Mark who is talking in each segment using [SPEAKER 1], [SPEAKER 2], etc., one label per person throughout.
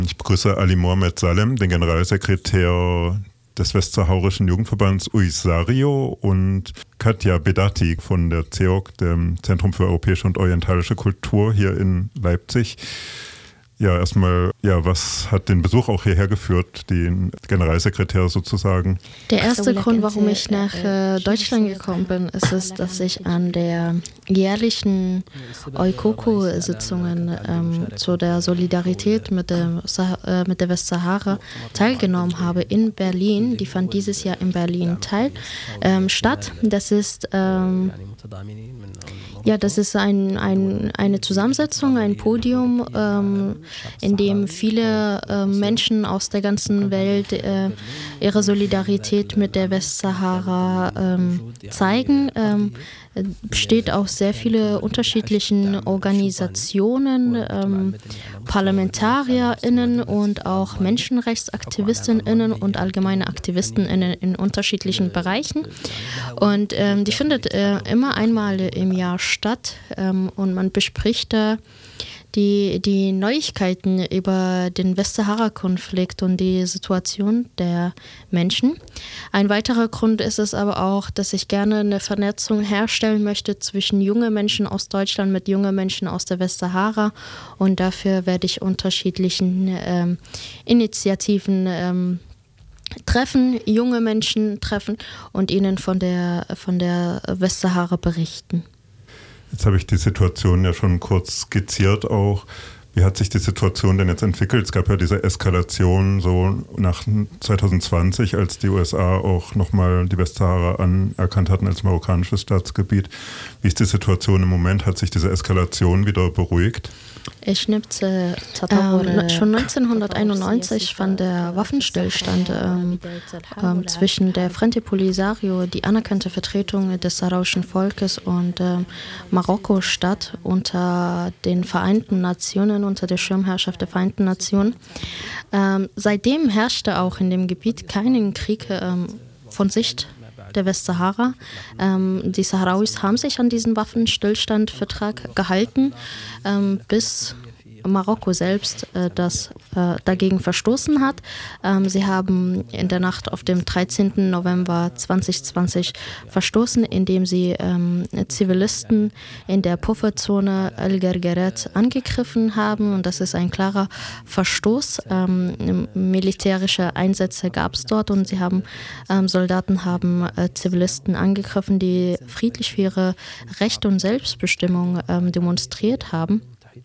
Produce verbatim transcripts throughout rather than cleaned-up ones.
[SPEAKER 1] Ich begrüße Ali Mohamed Salem, den Generalsekretär des Westsaharischen Jugendverbands UISARIO, und Katja Bedati von der C E O K, dem Zentrum für europäische und orientalische Kultur hier in Leipzig. Ja, erstmal, ja, was hat den Besuch auch hierher geführt, den Generalsekretär sozusagen?
[SPEAKER 2] Der erste Grund, warum ich nach äh, Deutschland gekommen bin, ist es, dass ich an der jährlichen Oikoko-Sitzungen ähm, zu der Solidarität mit, dem, äh, mit der Westsahara teilgenommen habe in Berlin. Die fand dieses Jahr in Berlin teil, ähm, statt. Das ist ähm, Ja, das ist ein, ein, eine Zusammensetzung, ein Podium, ähm, in dem viele äh, Menschen aus der ganzen Welt äh, ihre Solidarität mit der Westsahara ähm, zeigen. Ähm, besteht aus sehr viele unterschiedlichen Organisationen, ähm, ParlamentarierInnen und auch MenschenrechtsaktivistInnen und allgemeine AktivistInnen in unterschiedlichen Bereichen. Und ähm, die findet äh, immer einmal im Jahr statt, ähm, und man bespricht da die, die Neuigkeiten über den Westsahara-Konflikt und die Situation der Menschen. Ein weiterer Grund ist es aber auch, dass ich gerne eine Vernetzung herstellen möchte zwischen jungen Menschen aus Deutschland mit jungen Menschen aus der Westsahara, und dafür werde ich unterschiedlichen ähm, Initiativen ähm, treffen, junge Menschen treffen und ihnen von der, von der Westsahara berichten.
[SPEAKER 1] Jetzt habe ich die Situation ja schon kurz skizziert auch. Wie hat sich die Situation denn jetzt entwickelt? Es gab ja diese Eskalation so nach zwanzig zwanzig, als die U S A auch nochmal die Westsahara anerkannt hatten als marokkanisches Staatsgebiet. Wie ist die Situation im Moment? Hat sich diese Eskalation wieder beruhigt?
[SPEAKER 2] Ich ähm, schon neunzehnhunderteinundneunzig fand der Waffenstillstand ähm, ähm, zwischen der Frente Polisario, die anerkannte Vertretung des saharauischen Volkes, und ähm, Marokko statt unter den Vereinten Nationen, unter der Schirmherrschaft der Vereinten Nationen. Ähm, seitdem herrschte auch in dem Gebiet keinen Krieg ähm, von Sicht der Westsahara. Ähm, die Saharauis haben sich an diesen Waffenstillstandvertrag gehalten, ähm, bis Marokko selbst äh, das äh, dagegen verstoßen hat. Ähm, sie haben in der Nacht auf dem dreizehnten November zwanzig zwanzig verstoßen, indem sie ähm, Zivilisten in der Pufferzone El Gergeret angegriffen haben, und das ist ein klarer Verstoß. Ähm, militärische Einsätze gab es dort, und sie haben ähm, Soldaten haben äh, Zivilisten angegriffen, die friedlich für ihre Rechte und Selbstbestimmung ähm, demonstriert haben.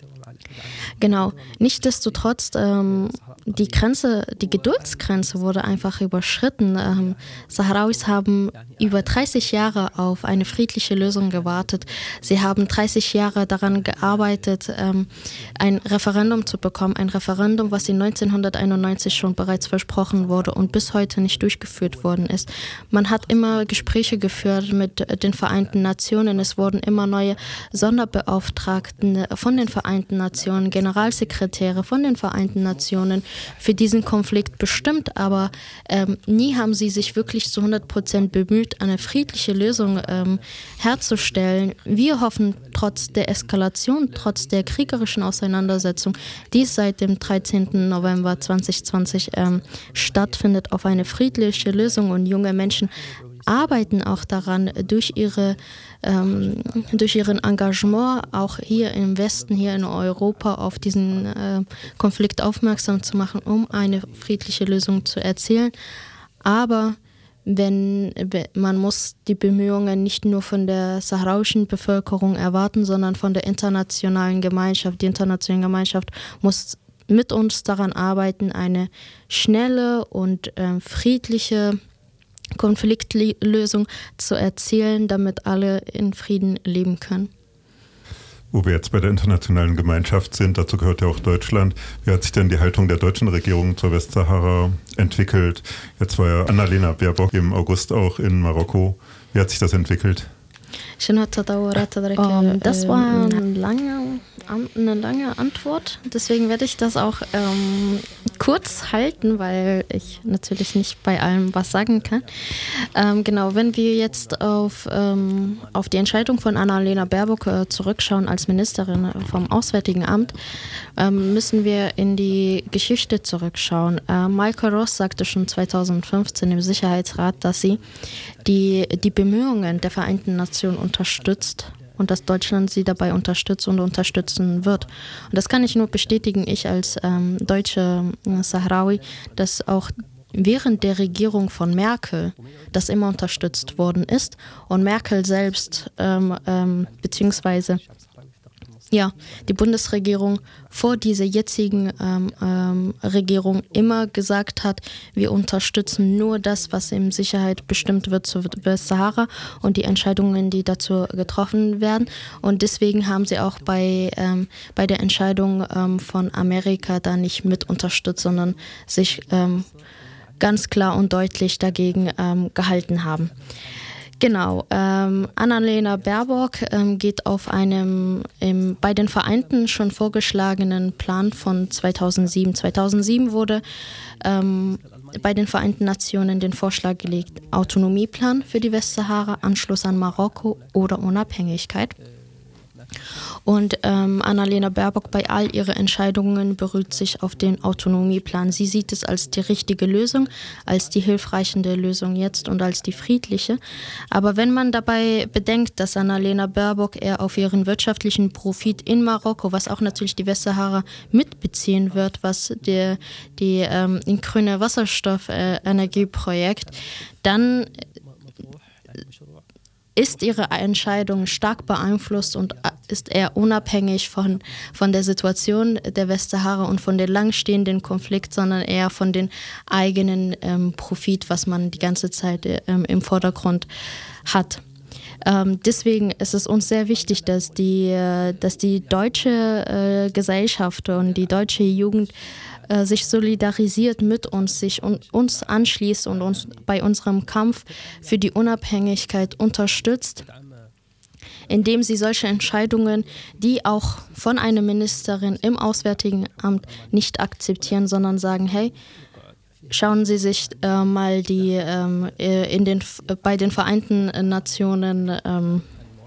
[SPEAKER 2] Genau, nichtsdestotrotz, ähm, die Grenze, die Geduldsgrenze wurde einfach überschritten. Ähm, Saharauis haben über dreißig Jahre auf eine friedliche Lösung gewartet. Sie haben dreißig Jahre daran gearbeitet, ähm, ein Referendum zu bekommen. Ein Referendum, was in neunzehnhunderteinundneunzig schon bereits versprochen wurde und bis heute nicht durchgeführt worden ist. Man hat immer Gespräche geführt mit den Vereinten Nationen. Es wurden immer neue Sonderbeauftragten von den Vereinten Nationen, Generalsekretäre von den Vereinten Nationen für diesen Konflikt bestimmt, aber ähm, nie haben sie sich wirklich zu hundert Prozent bemüht, eine friedliche Lösung ähm, herzustellen. Wir hoffen, trotz der Eskalation, trotz der kriegerischen Auseinandersetzung, die seit dem dreizehnten November zwanzig zwanzig ähm, stattfindet, auf eine friedliche Lösung, und junge Menschen arbeiten auch daran, durch ihre ähm, durch ihren Engagement auch hier im Westen, hier in Europa auf diesen äh, Konflikt aufmerksam zu machen, um eine friedliche Lösung zu erzielen. Aber wenn man muss die Bemühungen nicht nur von der saharauischen Bevölkerung erwarten, sondern von der internationalen Gemeinschaft. Die internationale Gemeinschaft muss mit uns daran arbeiten, eine schnelle und äh, friedliche Konfliktlösung zu erzielen, damit alle in Frieden leben können.
[SPEAKER 1] Wo wir jetzt bei der internationalen Gemeinschaft sind, dazu gehört ja auch Deutschland. Wie hat sich denn die Haltung der deutschen Regierung zur Westsahara entwickelt? Jetzt war ja Annalena Baerbock im August auch in Marokko. Wie hat sich das entwickelt?
[SPEAKER 2] Um, das war ein langer eine lange Antwort, deswegen werde ich das auch ähm, kurz halten, weil ich natürlich nicht bei allem was sagen kann. Ähm, genau, wenn wir jetzt auf, ähm, auf die Entscheidung von Annalena Baerbock äh, zurückschauen als Ministerin vom Auswärtigen Amt, ähm, müssen wir in die Geschichte zurückschauen. Äh, Maike Ross sagte schon zweitausendfünfzehn im Sicherheitsrat, dass sie die, die Bemühungen der Vereinten Nationen unterstützt und dass Deutschland sie dabei unterstützt und unterstützen wird. Und das kann ich nur bestätigen, ich als ähm, deutsche äh, Sahrawi, dass auch während der Regierung von Merkel das immer unterstützt worden ist und Merkel selbst ähm, ähm, beziehungsweise ja, die Bundesregierung vor dieser jetzigen ähm, ähm, Regierung immer gesagt hat, wir unterstützen nur das, was in Sicherheit bestimmt wird zur Westsahara und die Entscheidungen, die dazu getroffen werden. Und deswegen haben sie auch bei, ähm, bei der Entscheidung ähm, von Amerika da nicht mit unterstützt, sondern sich ähm, ganz klar und deutlich dagegen ähm, gehalten haben. Genau, ähm, Annalena Baerbock ähm, geht auf einem im, bei den Vereinten schon vorgeschlagenen Plan von zweitausendsieben. zweitausendsieben wurde ähm, bei den Vereinten Nationen den Vorschlag gelegt, Autonomieplan für die Westsahara, Anschluss an Marokko oder Unabhängigkeit. Und ähm, Annalena Baerbock bei all ihren Entscheidungen beruht sich auf den Autonomieplan. Sie sieht es als die richtige Lösung, als die hilfreichende Lösung jetzt und als die friedliche. Aber wenn man dabei bedenkt, dass Annalena Baerbock eher auf ihren wirtschaftlichen Profit in Marokko, was auch natürlich die Westsahara mitbeziehen wird, was die, die ähm, grüne Wasserstoffenergieprojekt, dann ist ihre Entscheidung stark beeinflusst und ist eher unabhängig von, von der Situation der Westsahara und von dem langstehenden Konflikt, sondern eher von dem eigenen ähm, Profit, was man die ganze Zeit ähm, im Vordergrund hat. Ähm, deswegen ist es uns sehr wichtig, dass die, äh, dass die deutsche äh, Gesellschaft und die deutsche Jugend äh, sich solidarisiert mit uns, sich un- uns anschließt und uns bei unserem Kampf für die Unabhängigkeit unterstützt, indem sie solche Entscheidungen, die auch von einer Ministerin im Auswärtigen Amt nicht akzeptieren, sondern sagen, hey, schauen Sie sich äh, mal die ähm, in den, bei den Vereinten Nationen ähm,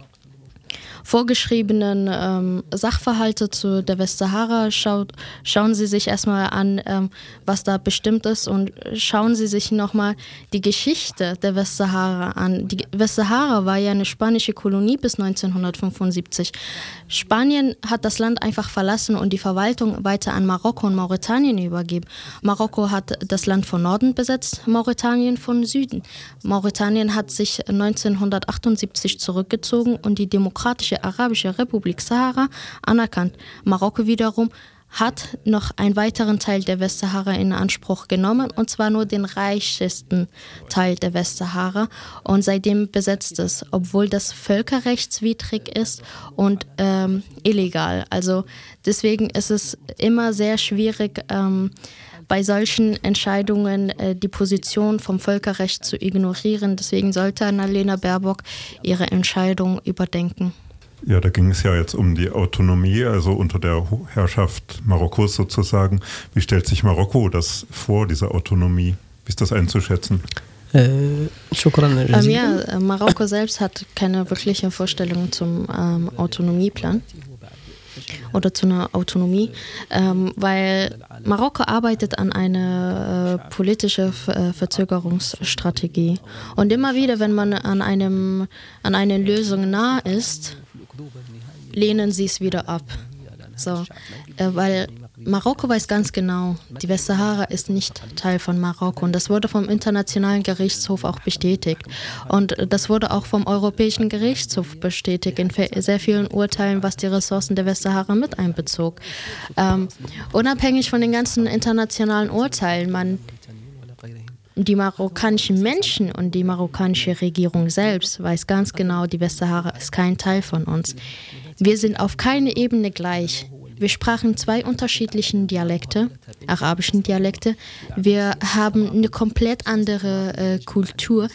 [SPEAKER 2] vorgeschriebenen ähm, Sachverhalte zu der Westsahara. Schaut, schauen Sie sich erstmal an, ähm, was da bestimmt ist und schauen Sie sich nochmal die Geschichte der Westsahara an. Die Westsahara war ja eine spanische Kolonie bis neunzehnhundertfünfundsiebzig. Spanien hat das Land einfach verlassen und die Verwaltung weiter an Marokko und Mauretanien übergeben. Marokko hat das Land von Norden besetzt, Mauretanien von Süden. Mauretanien hat sich neunzehnhundertachtundsiebzig zurückgezogen und die Demokratische Arabische Republik Sahara anerkannt. Marokko wiederum hat noch einen weiteren Teil der Westsahara in Anspruch genommen, und zwar nur den reichsten Teil der Westsahara, und seitdem besetzt es, obwohl das völkerrechtswidrig ist und ähm, illegal. Also deswegen ist es immer sehr schwierig, ähm, bei solchen Entscheidungen äh, die Position vom Völkerrecht zu ignorieren. Deswegen sollte Annalena Baerbock ihre Entscheidung überdenken.
[SPEAKER 1] Ja, da ging es ja jetzt um die Autonomie, also unter der Herrschaft Marokkos sozusagen. Wie stellt sich Marokko das vor, diese Autonomie? Wie ist das einzuschätzen?
[SPEAKER 2] Äh, ähm, ja, Marokko selbst hat keine wirkliche Vorstellung zum ähm, Autonomieplan oder zu einer Autonomie, ähm, weil Marokko arbeitet an einer äh, politischen äh, Verzögerungsstrategie. Und immer wieder, wenn man an, einem, an einer Lösung nah ist, lehnen sie es wieder ab. So, äh, weil Marokko weiß ganz genau, die Westsahara ist nicht Teil von Marokko, und das wurde vom Internationalen Gerichtshof auch bestätigt. Und das wurde auch vom Europäischen Gerichtshof bestätigt in sehr vielen Urteilen, was die Ressourcen der Westsahara mit einbezog. Ähm, unabhängig von den ganzen internationalen Urteilen, man die marokkanischen Menschen und die marokkanische Regierung selbst weiß ganz genau, die Westsahara ist kein Teil von uns. Wir sind auf keiner Ebene gleich. Wir sprachen zwei unterschiedliche Dialekte, arabischen Dialekte. Wir haben eine komplett andere äh, Kultur.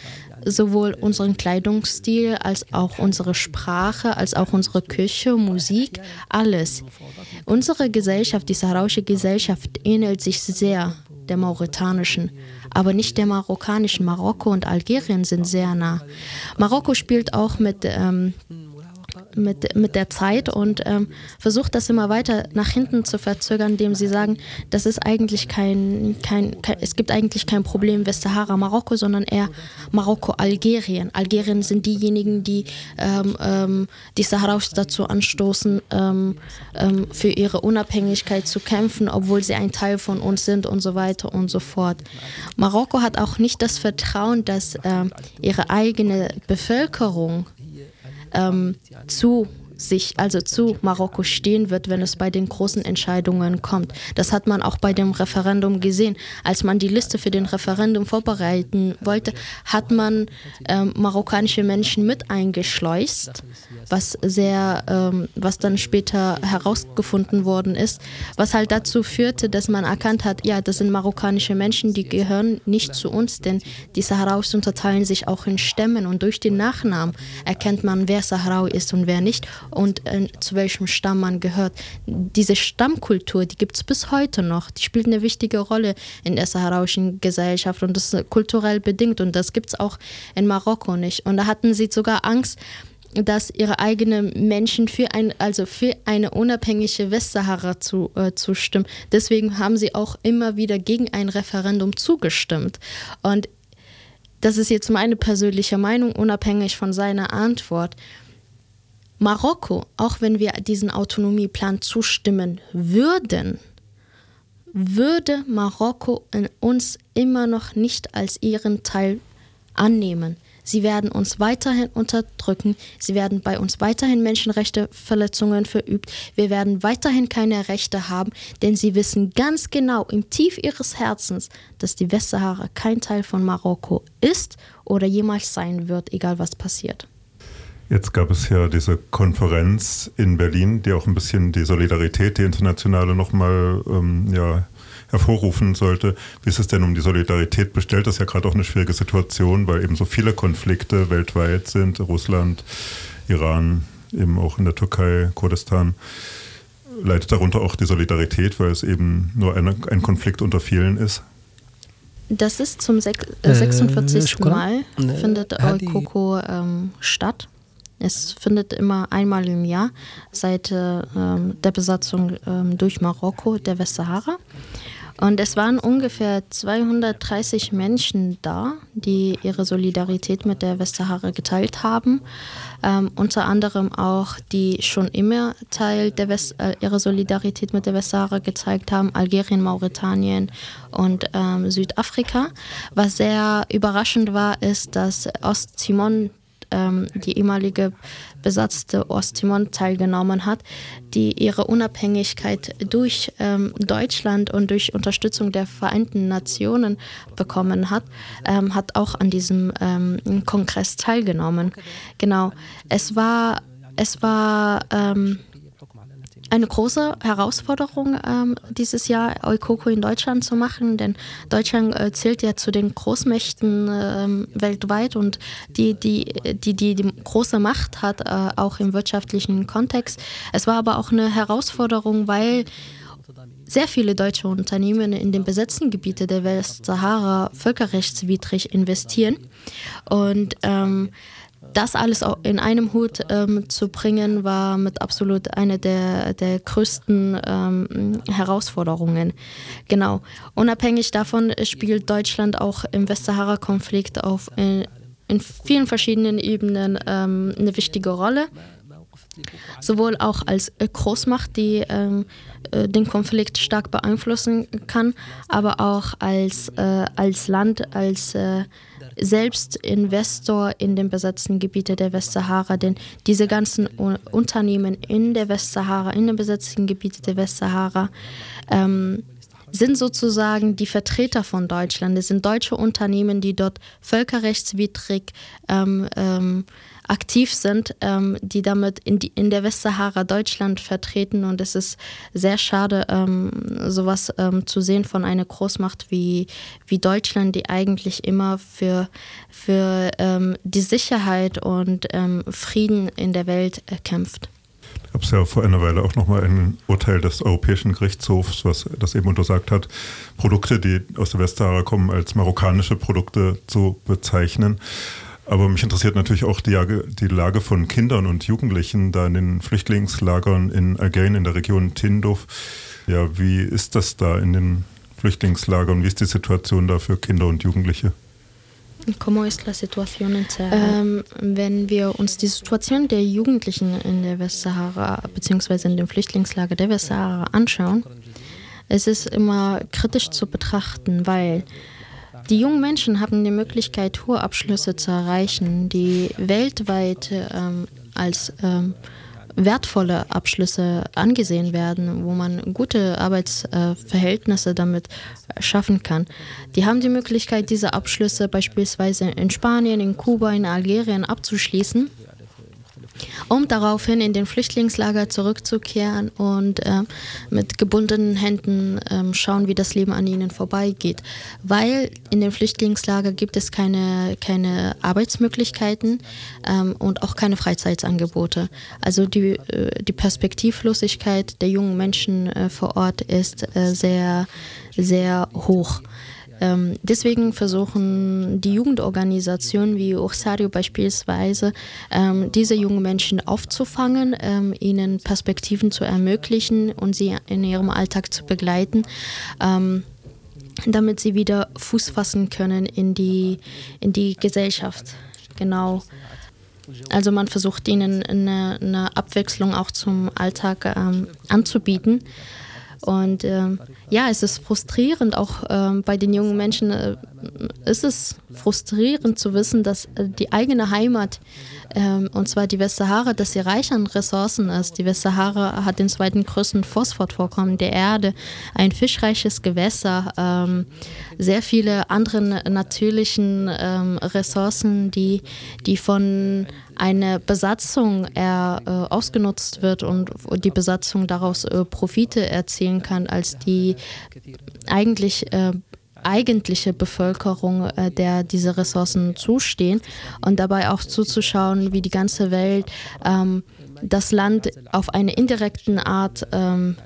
[SPEAKER 2] sowohl unseren Kleidungsstil als auch unsere Sprache, als auch unsere Küche, Musik, alles. Unsere Gesellschaft, die saharauische Gesellschaft, ähnelt sich sehr der mauretanischen, aber nicht der marokkanischen. Marokko und Algerien sind sehr nah. Marokko spielt auch mit, ähm, mit, mit der Zeit und ähm, versucht das immer weiter nach hinten zu verzögern, indem sie sagen, das ist eigentlich kein, kein, kein es gibt eigentlich kein Problem Westsahara-Marokko, sondern eher Marokko-Algerien. Algerien sind diejenigen, die ähm, ähm, die Saharaus dazu anstoßen, ähm, ähm, für ihre Unabhängigkeit zu kämpfen, obwohl sie ein Teil von uns sind und so weiter und so fort. Marokko hat auch nicht das Vertrauen, dass ähm, ihre eigene Bevölkerung Ähm, zu sich, also zu Marokko stehen wird, wenn es bei den großen Entscheidungen kommt. Das hat man auch bei dem Referendum gesehen. Als man die Liste für den Referendum vorbereiten wollte, hat man ähm, marokkanische Menschen mit eingeschleust, was sehr, ähm, was dann später herausgefunden worden ist, was halt dazu führte, dass man erkannt hat, ja, das sind marokkanische Menschen, die gehören nicht zu uns, denn die Saharaus unterteilen sich auch in Stämmen und durch den Nachnamen erkennt man, wer Saharau ist und wer nicht und äh, zu welchem Stamm man gehört. Diese Stammkultur, die gibt es bis heute noch. Die spielt eine wichtige Rolle in der saharauischen Gesellschaft und das ist kulturell bedingt und das gibt es auch in Marokko nicht. Und da hatten sie sogar Angst, dass ihre eigenen Menschen für, ein, also für eine unabhängige Westsahara zu, äh, zustimmen. Deswegen haben sie auch immer wieder gegen ein Referendum zugestimmt. Und das ist jetzt meine persönliche Meinung, unabhängig von seiner Antwort. Marokko, auch wenn wir diesen Autonomieplan zustimmen würden, würde Marokko in uns immer noch nicht als ihren Teil annehmen. Sie werden uns weiterhin unterdrücken, sie werden bei uns weiterhin Menschenrechteverletzungen verübt, wir werden weiterhin keine Rechte haben, denn sie wissen ganz genau im Tief ihres Herzens, dass die Westsahara kein Teil von Marokko ist oder jemals sein wird, egal was passiert.
[SPEAKER 1] Jetzt gab es ja diese Konferenz in Berlin, die auch ein bisschen die Solidarität, die internationale nochmal ähm, ja, hervorrufen sollte. Wie ist es denn um die Solidarität bestellt? Das ist ja gerade auch eine schwierige Situation, weil eben so viele Konflikte weltweit sind. Russland, Iran, eben auch in der Türkei, Kurdistan. Leidet darunter auch die Solidarität, weil es eben nur eine, ein Konflikt unter vielen ist?
[SPEAKER 2] Das ist zum sechsundvierzigsten Mal, findet Oikoko ähm, statt. Es findet immer einmal im Jahr seit äh, der Besatzung äh, durch Marokko der Westsahara. Und es waren ungefähr zweihundertdreißig Menschen da, die ihre Solidarität mit der Westsahara geteilt haben. Ähm, unter anderem auch, die schon immer Teil der West, äh, ihre Solidarität mit der Westsahara gezeigt haben, Algerien, Mauretanien und ähm, Südafrika. Was sehr überraschend war, ist, dass Osttimor, die ehemalige besatzte Osttimor teilgenommen hat, die ihre Unabhängigkeit durch ähm, Deutschland und durch Unterstützung der Vereinten Nationen bekommen hat, ähm, hat auch an diesem ähm, Kongress teilgenommen. Genau, es war, es war ähm, eine große Herausforderung ähm, dieses Jahr, Oikoko in Deutschland zu machen, denn Deutschland äh, zählt ja zu den Großmächten äh, weltweit und die die, die, die die große Macht hat, äh, auch im wirtschaftlichen Kontext. Es war aber auch eine Herausforderung, weil sehr viele deutsche Unternehmen in den besetzten Gebieten der Westsahara völkerrechtswidrig investieren und ähm, das alles in einem Hut ähm, zu bringen, war mit absolut einer der, der größten ähm, Herausforderungen. Genau. Unabhängig davon spielt Deutschland auch im Westsahara-Konflikt auf in, in vielen verschiedenen Ebenen ähm, eine wichtige Rolle. Sowohl auch als Großmacht, die ähm, den Konflikt stark beeinflussen kann, aber auch als, äh, als Land, als äh, selbst Investor in den besetzten Gebieten der Westsahara, denn diese ganzen U- Unternehmen in der Westsahara, in den besetzten Gebieten der Westsahara, ähm, sind sozusagen die Vertreter von Deutschland. Es sind deutsche Unternehmen, die dort völkerrechtswidrig ähm, ähm, aktiv sind, ähm, die damit in, die, in der Westsahara Deutschland vertreten. Und es ist sehr schade, ähm, sowas ähm, zu sehen von einer Großmacht wie, wie Deutschland, die eigentlich immer für, für ähm, die Sicherheit und ähm, Frieden in der Welt äh, kämpft.
[SPEAKER 1] Da gab es ja vor einer Weile auch nochmal ein Urteil des Europäischen Gerichtshofs, was das eben untersagt hat, Produkte, die aus der Westsahara kommen, als marokkanische Produkte zu bezeichnen. Aber mich interessiert natürlich auch die Lage, die Lage von Kindern und Jugendlichen da in den Flüchtlingslagern in Again in der Region Tindouf. Ja, wie ist das da in den Flüchtlingslagern? Wie ist die Situation da für Kinder und Jugendliche?
[SPEAKER 2] Ähm, wenn wir uns die Situation der Jugendlichen in der Westsahara bzw. in dem Flüchtlingslager der Westsahara anschauen, es ist immer kritisch zu betrachten, weil die jungen Menschen haben die Möglichkeit, hohe Abschlüsse zu erreichen, die weltweit ähm, als ähm, wertvolle Abschlüsse angesehen werden, wo man gute Arbeitsverhältnisse äh, damit schaffen kann. Die haben die Möglichkeit, diese Abschlüsse beispielsweise in Spanien, in Kuba, in Algerien abzuschließen, um daraufhin in den Flüchtlingslager zurückzukehren und äh, mit gebundenen Händen äh, schauen, wie das Leben an ihnen vorbeigeht. Weil in den Flüchtlingslager gibt es keine, keine Arbeitsmöglichkeiten ähm, und auch keine Freizeitangebote. Also die, äh, die Perspektivlosigkeit der jungen Menschen äh, vor Ort ist äh, sehr, sehr hoch. Ähm, deswegen versuchen die Jugendorganisationen wie Ursario beispielsweise, ähm, diese jungen Menschen aufzufangen, ähm, ihnen Perspektiven zu ermöglichen und sie in ihrem Alltag zu begleiten, ähm, damit sie wieder Fuß fassen können in die, in die Gesellschaft. Genau. Also man versucht ihnen eine, eine Abwechslung auch zum Alltag ähm, anzubieten. Und ähm, ja, es ist frustrierend, auch ähm, bei den jungen Menschen äh, ist es frustrierend zu wissen, dass äh, die eigene Heimat, ähm, und zwar die Westsahara, dass sie reich an Ressourcen ist. Die Westsahara hat den zweiten größten Phosphatvorkommen der Erde, ein fischreiches Gewässer, ähm, sehr viele andere natürlichen ähm, Ressourcen, die, die von einer Besatzung er, äh, ausgenutzt wird und die Besatzung daraus äh, Profite erzielen kann, als die eigentlich äh, eigentliche Bevölkerung, äh, der diese Ressourcen zustehen, und dabei auch zuzuschauen, wie die ganze Welt ähm, das Land auf eine indirekte Art ähm,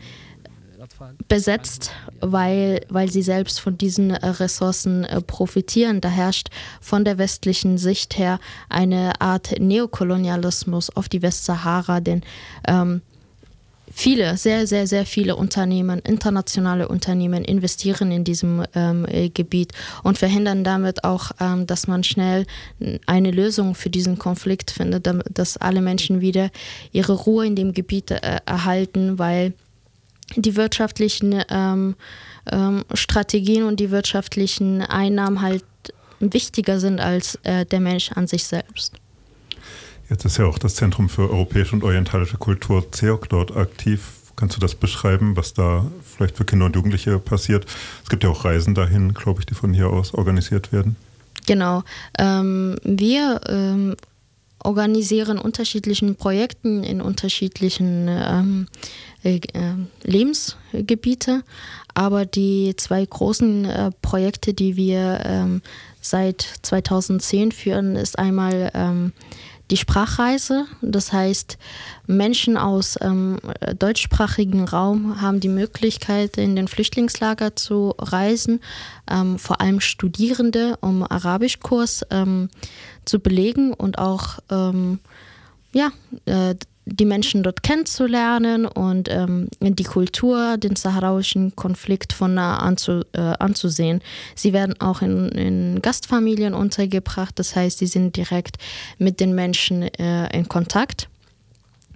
[SPEAKER 2] besetzt, weil, weil sie selbst von diesen äh, Ressourcen äh, profitieren. Da herrscht von der westlichen Sicht her eine Art Neokolonialismus auf die Westsahara, denn ähm, viele, sehr, sehr, sehr viele Unternehmen, internationale Unternehmen investieren in diesem ähm, äh, Gebiet und verhindern damit auch, ähm, dass man schnell eine Lösung für diesen Konflikt findet, damit, dass alle Menschen wieder ihre Ruhe in dem Gebiet äh, erhalten, weil die wirtschaftlichen ähm, ähm, Strategien und die wirtschaftlichen Einnahmen halt wichtiger sind als äh, der Mensch an sich selbst.
[SPEAKER 1] Jetzt ist ja auch das Zentrum für europäische und orientalische Kultur C E O K dort aktiv. Kannst du das beschreiben, was da vielleicht für Kinder und Jugendliche passiert? Es gibt ja auch Reisen dahin, glaube ich, die von hier aus organisiert werden.
[SPEAKER 2] Genau. Ähm, wir ähm, organisieren unterschiedlichen Projekten in unterschiedlichen ähm, äh, Lebensgebiete, aber die zwei großen äh, Projekte, die wir ähm, seit zweitausendzehn führen, ist einmal ähm, die Sprachreise. Das heißt, Menschen aus ähm, deutschsprachigen Raum haben die Möglichkeit, in den Flüchtlingslager zu reisen, ähm, vor allem Studierende, um Arabischkurs ähm, zu belegen und auch ähm, ja, äh, die Menschen dort kennenzulernen und ähm, die Kultur, den saharauischen Konflikt von nah anzu, äh, anzusehen. Sie werden auch in, in Gastfamilien untergebracht, das heißt, sie sind direkt mit den Menschen äh, in Kontakt.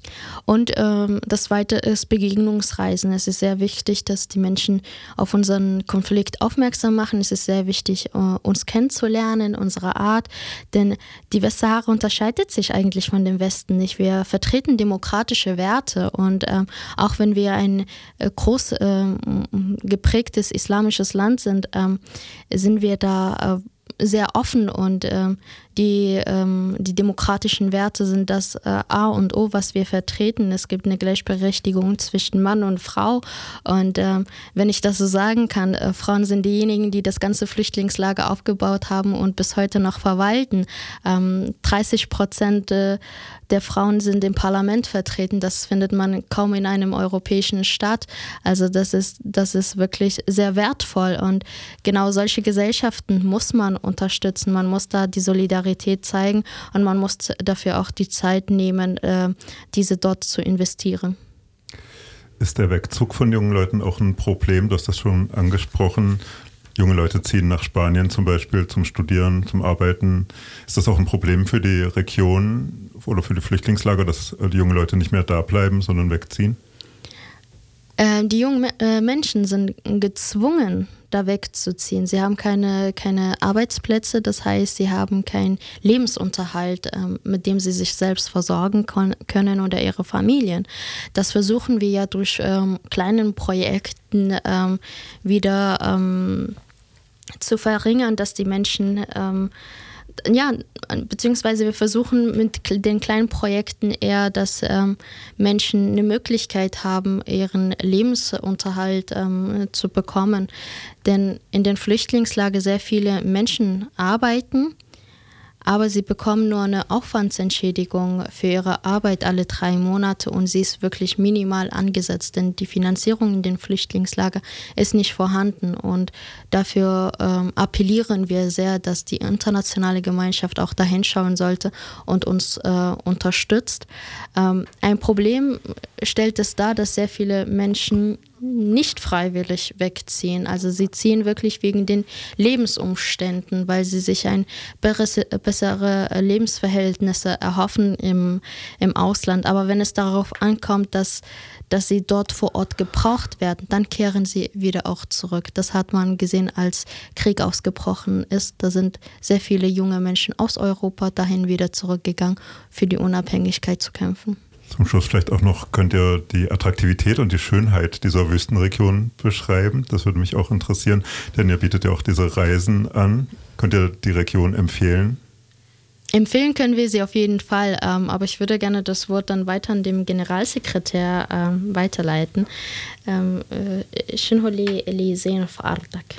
[SPEAKER 2] Und ähm, das Zweite ist Begegnungsreisen. Es ist sehr wichtig, dass die Menschen auf unseren Konflikt aufmerksam machen. Es ist sehr wichtig, äh, uns kennenzulernen, unsere Art. Denn die Westsahara unterscheidet sich eigentlich von dem Westen nicht. Wir vertreten demokratische Werte. Und ähm, auch wenn wir ein äh, groß äh, geprägtes islamisches Land sind, ähm, sind wir da äh, sehr offen und ähm, die, ähm, die demokratischen Werte sind das äh, A und O, was wir vertreten. Es gibt eine Gleichberechtigung zwischen Mann und Frau und ähm, wenn ich das so sagen kann, äh, Frauen sind diejenigen, die das ganze Flüchtlingslager aufgebaut haben und bis heute noch verwalten. Ähm, dreißig Prozent äh, der Frauen sind im Parlament vertreten. Das findet man kaum in einem europäischen Staat. Also das ist, das ist wirklich sehr wertvoll und genau solche Gesellschaften muss man unterstützen. Man muss da die Solidarität zeigen und man muss dafür auch die Zeit nehmen, äh, diese dort zu investieren.
[SPEAKER 1] Ist der Wegzug von jungen Leuten auch ein Problem? Du hast das schon angesprochen. Junge Leute ziehen nach Spanien zum Beispiel zum Studieren, zum Arbeiten. Ist das auch ein Problem für die Region oder für die Flüchtlingslager, dass die jungen Leute nicht mehr da bleiben, sondern wegziehen?
[SPEAKER 2] Äh, die jungen äh, Menschen sind gezwungen, da wegzuziehen. Sie haben keine, keine Arbeitsplätze, das heißt, sie haben keinen Lebensunterhalt, ähm, mit dem sie sich selbst versorgen kon- können oder ihre Familien. Das versuchen wir ja durch ähm, kleinen Projekten ähm, wieder ähm, zu verringern, dass die Menschen ähm, ja, beziehungsweise wir versuchen mit den kleinen Projekten eher, dass ähm, Menschen eine Möglichkeit haben, ihren Lebensunterhalt ähm, zu bekommen. Denn in den Flüchtlingslagern sehr viele Menschen arbeiten, aber sie bekommen nur eine Aufwandsentschädigung für ihre Arbeit alle drei Monate und sie ist wirklich minimal angesetzt, denn die Finanzierung in den Flüchtlingslagern ist nicht vorhanden und dafür ähm, appellieren wir sehr, dass die internationale Gemeinschaft auch dahin schauen sollte und uns äh, unterstützt. Ähm, ein Problem stellt es dar, dass sehr viele Menschen nicht freiwillig wegziehen. Also sie ziehen wirklich wegen den Lebensumständen, weil sie sich ein bessere Lebensverhältnisse erhoffen im, im Ausland. Aber wenn es darauf ankommt, dass, dass sie dort vor Ort gebraucht werden, dann kehren sie wieder auch zurück. Das hat man gesehen, als Krieg ausgebrochen ist. Da sind sehr viele junge Menschen aus Europa dahin wieder zurückgegangen, für die Unabhängigkeit zu kämpfen.
[SPEAKER 1] Zum Schluss vielleicht auch noch, könnt ihr die Attraktivität und die Schönheit dieser Wüstenregion beschreiben? Das würde mich auch interessieren, denn ihr bietet ja auch diese Reisen an. Könnt ihr die Region empfehlen?
[SPEAKER 2] Empfehlen können wir sie auf jeden Fall, ähm, aber ich würde gerne das Wort dann weiter an den Generalsekretär ähm, weiterleiten. شنو اللي اللي يزين في أرضك؟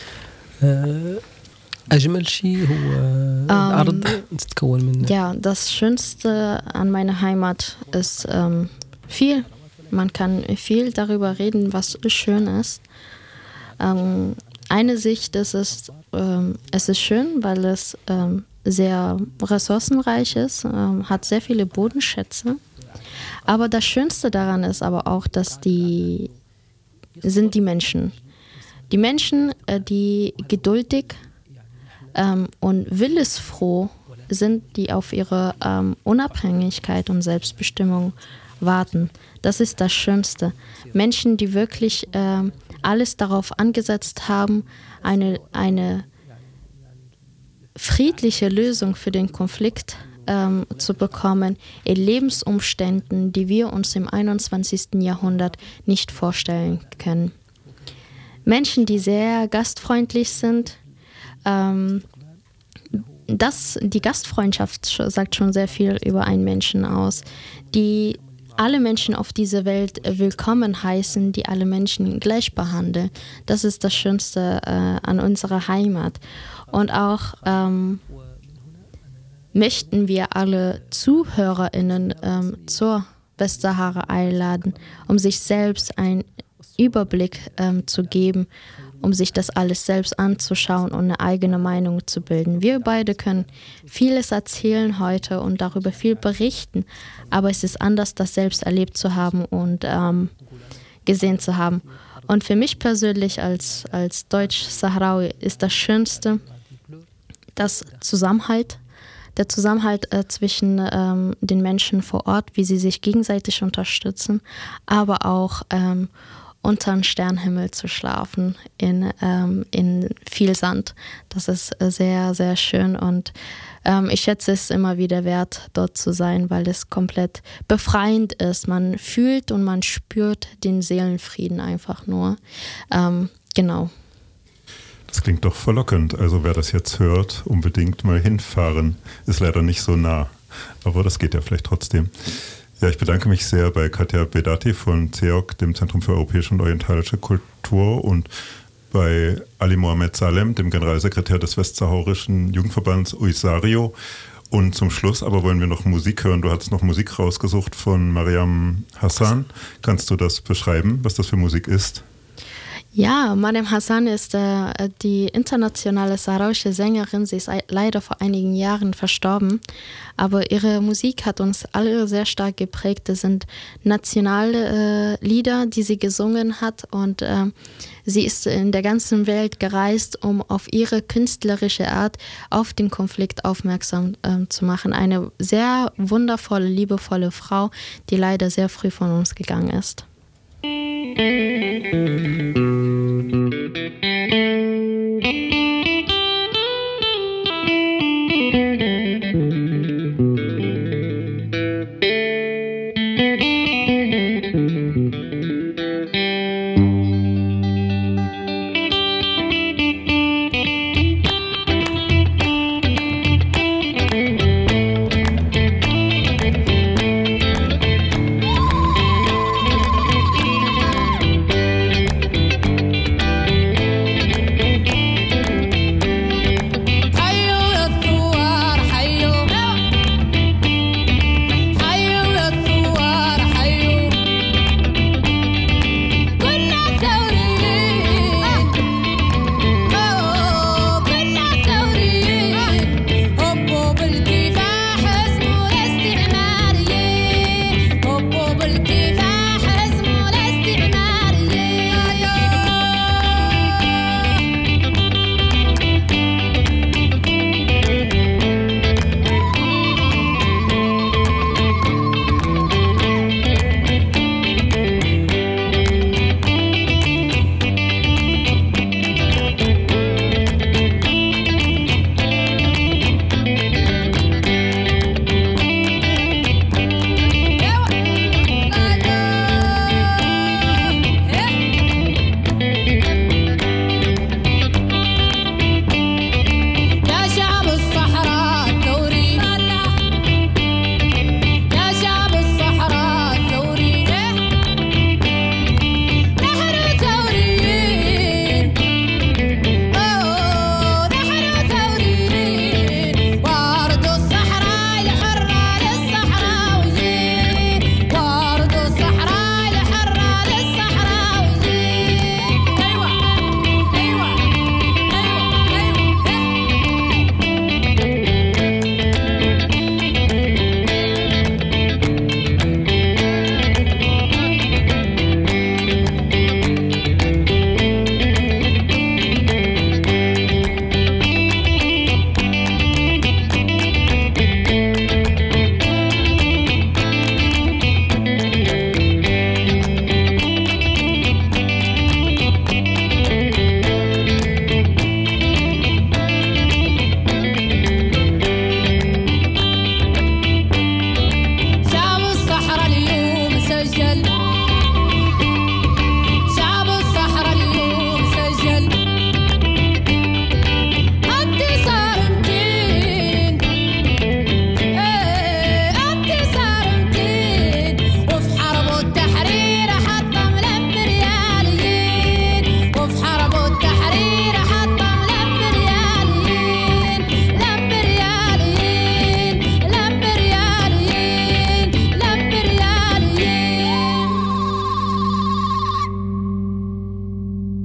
[SPEAKER 3] أجمل شيء هو الأرض تتكون من.
[SPEAKER 2] Ja, das Schönste an meiner Heimat ist ähm, viel. Man kann viel darüber reden, was schön ist. Ähm, eine Sicht ist es, ähm, es ist schön, weil es ähm, sehr ressourcenreich ist, ähm, hat sehr viele Bodenschätze. Aber das Schönste daran ist aber auch, dass die sind die Menschen. Die Menschen, äh, die geduldig ähm, und willensfroh sind, die auf ihre ähm, Unabhängigkeit und Selbstbestimmung warten. Das ist das Schönste. Menschen, die wirklich ähm, alles darauf angesetzt haben, eine, eine friedliche Lösung für den Konflikt ähm, zu bekommen, in Lebensumständen, die wir uns im einundzwanzigsten Jahrhundert nicht vorstellen können. Menschen, die sehr gastfreundlich sind, ähm, das, die Gastfreundschaft sagt schon sehr viel über einen Menschen aus, die alle Menschen auf dieser Welt willkommen heißen, die alle Menschen gleich behandeln. Das ist das Schönste äh, an unserer Heimat. Und auch ähm, möchten wir alle ZuhörerInnen ähm, zur Westsahara einladen, um sich selbst einen Überblick ähm, zu geben, um sich das alles selbst anzuschauen und eine eigene Meinung zu bilden. Wir beide können vieles erzählen heute und darüber viel berichten, aber es ist anders, das selbst erlebt zu haben und ähm, gesehen zu haben. Und für mich persönlich als, als Deutsch-Sahrawi ist das Schönste das Zusammenhalt, der Zusammenhalt äh, zwischen ähm, den Menschen vor Ort, wie sie sich gegenseitig unterstützen, aber auch ähm, unter dem Sternenhimmel zu schlafen in, ähm, in viel Sand. Das ist sehr, sehr schön und ähm, ich schätze es immer wieder wert, dort zu sein, weil es komplett befreiend ist. Man fühlt und man spürt den Seelenfrieden einfach nur. Ähm, genau.
[SPEAKER 1] Das klingt doch verlockend. Also wer das jetzt hört, unbedingt mal hinfahren. Ist leider nicht so nah, aber das geht ja vielleicht trotzdem. Ja, ich bedanke mich sehr bei Katja Bedati von C E O K, dem Zentrum für Europäische und Orientalische Kultur, und bei Ali Mohamed Salem, dem Generalsekretär des Westsaharischen Jugendverbands Uisario. Und zum Schluss aber wollen wir noch Musik hören. Du hast noch Musik rausgesucht von Mariam Hassan. Kannst du das beschreiben, was das für Musik ist?
[SPEAKER 2] Ja, Mariam Hassan ist äh, die internationale saharauische Sängerin. Sie ist leider vor einigen Jahren verstorben, aber ihre Musik hat uns alle sehr stark geprägt. Das sind nationale äh, Lieder, die sie gesungen hat, und äh, sie ist in der ganzen Welt gereist, um auf ihre künstlerische Art auf den Konflikt aufmerksam äh, zu machen. Eine sehr wundervolle, liebevolle Frau, die leider sehr früh von uns gegangen ist. Thank you.